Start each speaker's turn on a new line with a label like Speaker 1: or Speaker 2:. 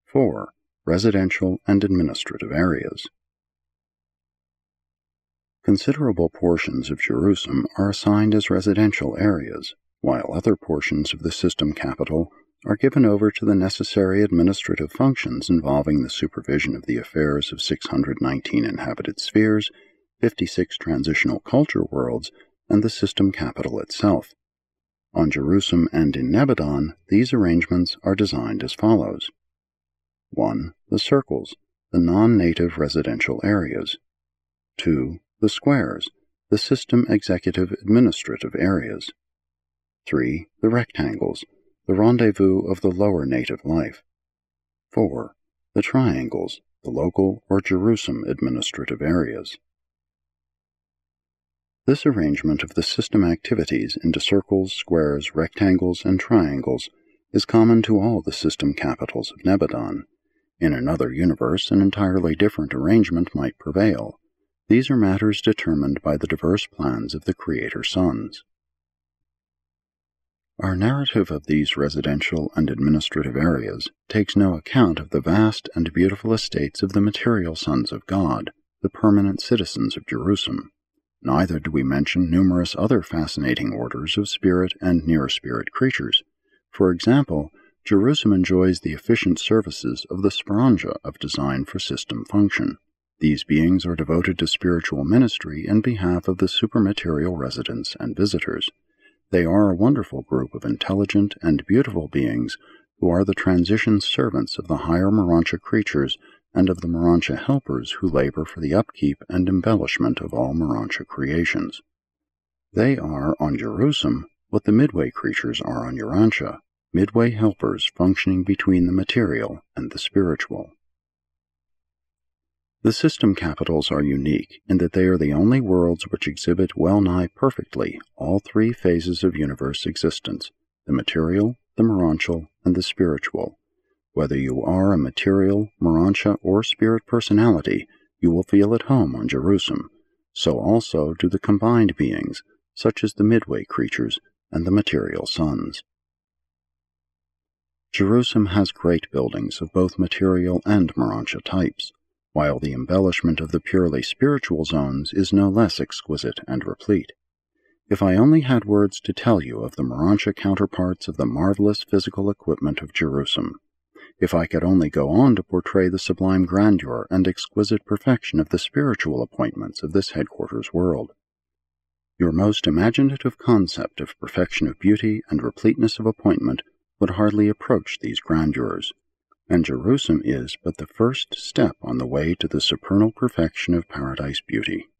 Speaker 1: 4. Residential and administrative areas. Considerable portions of Jerusalem are assigned as residential areas, while other portions of the system capital are given over to the necessary administrative functions involving the supervision of the affairs of 619 inhabited spheres, 56 transitional culture worlds, and the system capital itself. On Jerusalem and in Nebadon, these arrangements are designed as follows. 1. The circles, the non-native residential areas. 2. The squares, the system executive administrative areas. 3. The rectangles, the rendezvous of the lower native life. 4. The triangles, the local or Jerusalem administrative areas. This arrangement of the system activities into circles, squares, rectangles, and triangles is common to all the system capitals of Nebadon. In another universe, an entirely different arrangement might prevail. These are matters determined by the diverse plans of the Creator Sons. Our narrative of these residential and administrative areas takes no account of the vast and beautiful estates of the material sons of God, the permanent citizens of Jerusalem. Neither do we mention numerous other fascinating orders of spirit and near-spirit creatures. For example, Jerusalem enjoys the efficient services of the Speranja of Design for System Function. These beings are devoted to spiritual ministry in behalf of the supermaterial residents and visitors. They are a wonderful group of intelligent and beautiful beings who are the transition servants of the higher Morontia creatures and of the Morontia helpers who labor for the upkeep and embellishment of all Morontia creations. They are, on Jerusalem, what the Midway creatures are on Urantia, Midway helpers functioning between the material and the spiritual. The system capitals are unique in that they are the only worlds which exhibit well-nigh perfectly all three phases of universe existence, the material, the Morontial, and the spiritual. Whether you are a material, Morontia, or spirit personality, you will feel at home on Jerusalem. So also do the combined beings, such as the Midway creatures and the material sons. Jerusalem has great buildings of both material and Morontia types, while the embellishment of the purely spiritual zones is no less exquisite and replete. If I only had words to tell you of the Morontia counterparts of the marvelous physical equipment of Jerusalem, if I could only go on to portray the sublime grandeur and exquisite perfection of the spiritual appointments of this headquarters world, your most imaginative concept of perfection of beauty and repleteness of appointment would hardly approach these grandeurs, and Jerusalem is but the first step on the way to the supernal perfection of paradise beauty.